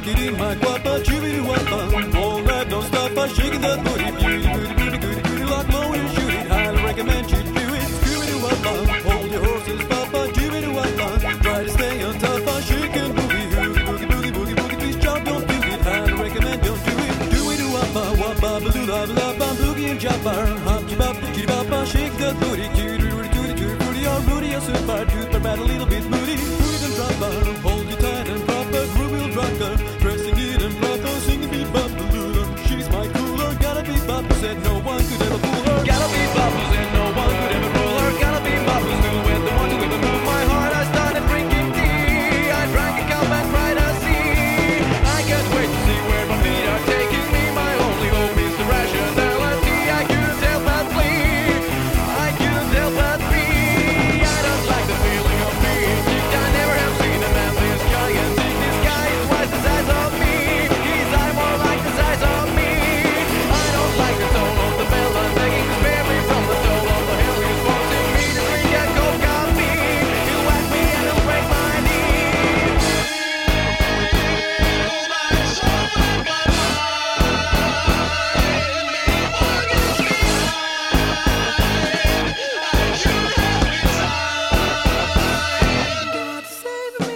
kitty, my guapa, chibi wapa. All night, don't stop, I shaking that booty, beauty, booty, booty, booty, booty, like low and shoot it. Highly recommend you do it. Scooby wapa, hold your horses, papa, chibi wapa. Try to stay on top, I shaking booty, boogie, boogie, boogie, boogie, boogie. Please, chop, don't do it. Highly recommend, don't do it. Do it, wapa, wapa, baloo, la, la, la, boogie and jabbar. Hop, jibba, kitty, papa, shake that booty, cutie, booty, booty, booty, booty, oh, Rudy, oh, super, dude, but bad a little bit moody. Booty and dropper, hold you tight and proper, groove wheel rocker, pressing it and proper, singing beat bumbaloo. She's my cooler, gotta be bopper, said no one could ever fool her. Gotta be bopper, said no one could ever rule her. Gotta be bopper, still with the one who ever moved my heart. I started drinking tea, I drank a cup and cried a sea. I can't wait to see where my feet are taking me. My only hope is the rationality. I couldn't help but flee, I couldn't help but flee. I don't like the feeling of being kicked. I never have seen a man this gigantic. This guy is twice the size of me. His eye more like the size of me. I don't like the tone of the bell. I'm begging to spare me from the toll of the hell. He's forcing me to drink a cold coffee. He'll whack me and he'll break my knee. My soul and my mind, me forgets me. I should have resigned. God save me,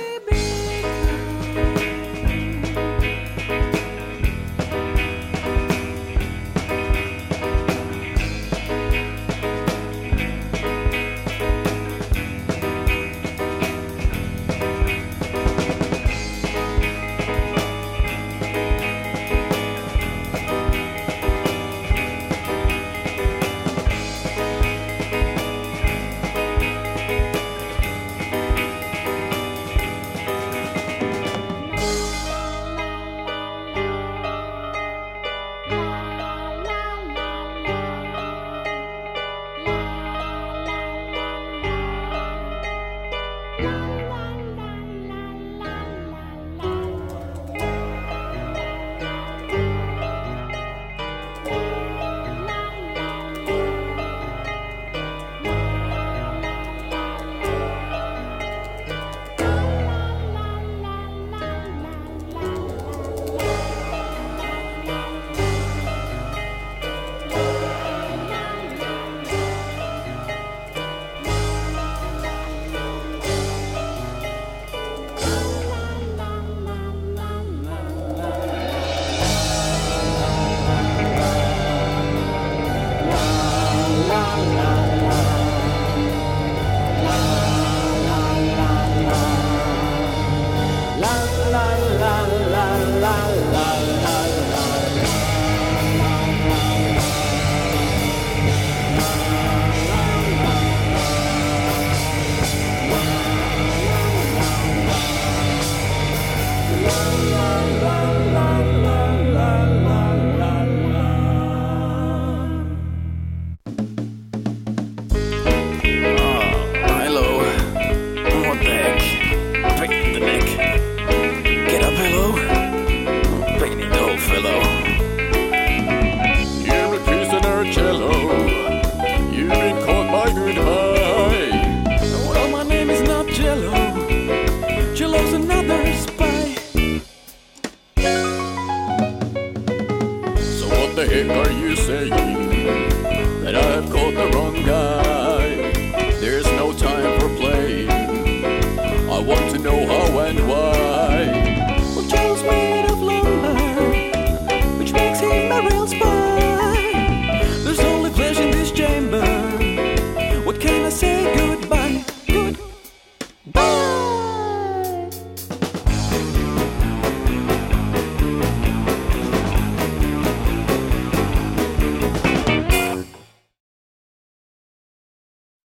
the heck are you saying? That I've caught the wrong guy?